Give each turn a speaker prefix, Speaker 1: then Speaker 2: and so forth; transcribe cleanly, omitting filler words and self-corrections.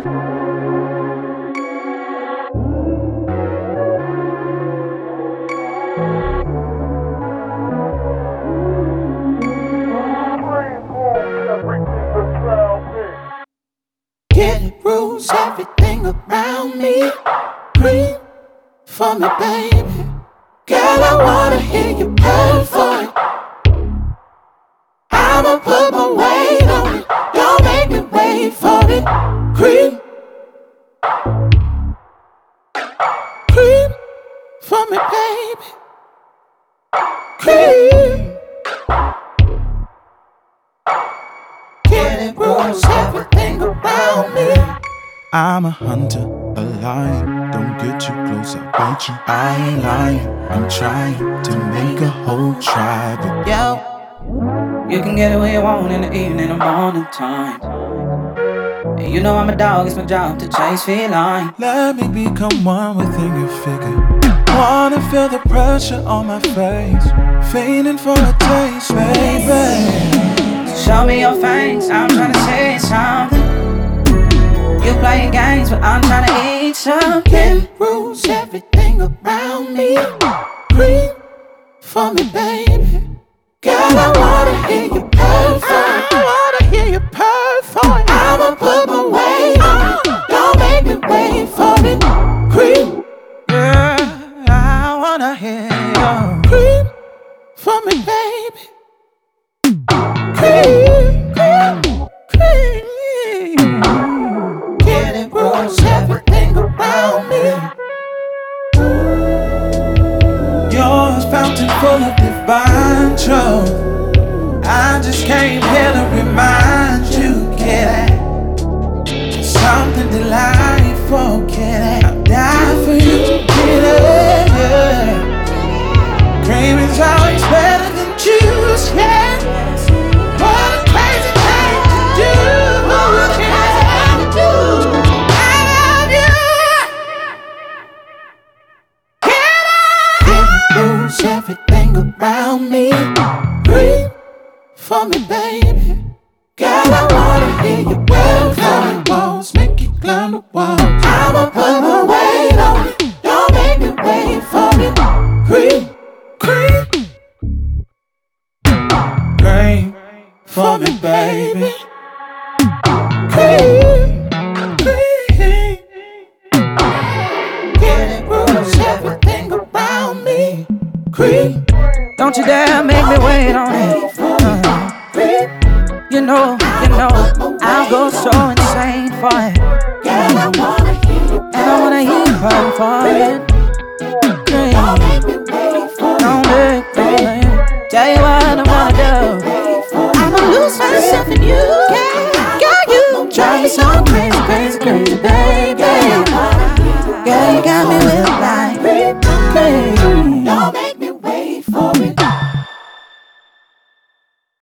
Speaker 1: It rules everything around me. Breathe for me, baby. Girl, I wanna hear you purr for it. I'ma put my weight on it. Don't make me wait for it. Creep, creep for me, baby. Creep. It rules everything around me.
Speaker 2: I'm a hunter, a lion. Don't get too close, I'll bite you. I ain't lying, I'm trying to make a whole tribe.
Speaker 3: Yo, you can get it what you want in the evening or morning time. And you know I'm a dog, it's my job to chase feline.
Speaker 2: Let me become one within your figure. Wanna feel the pressure on my face, feigning for a taste, baby.
Speaker 3: Show me your face, I'm tryna say something. You playing games, but I'm tryna eat something.
Speaker 1: It rules everything around me. Breathe for me, baby. Girl, I wanna hear you purr for it. I wanna hear you purr for it. I'ma put my weight on it. Don't make me wait for it. Creep,
Speaker 2: Yeah, I wanna hear you.
Speaker 1: creep for me, baby. Creep, creep, creep. It rules everything around me.
Speaker 2: Yours fountain full of divine truth. I just came here to remind you, kid. Something delightful, kid. I'll die for you, kid. Yeah. Cream is always better than juice, yeah. What a crazy thing to do, kid. I love you.
Speaker 1: It rules everything around me. Breathe for me, baby. Girl, I wanna hear you well for me. Walls make you climb the walls. I'ma put my weight on it. Don't make me wait for it. Creep, creep,
Speaker 2: Cream for me, baby.
Speaker 1: creep, creep. It rules everything around me. Creep,
Speaker 3: Don't you dare make me wait on it.
Speaker 1: creep.
Speaker 3: You know, I'll go so insane for it.
Speaker 1: Girl, I wanna hear you
Speaker 3: And I wanna hear you cry for it.
Speaker 1: don't make me wait for it.
Speaker 3: Don't make. Tell you what I'm gonna do. I'ma lose myself in you. Girl, you drive me so crazy, crazy, crazy, baby. Girl, you got me with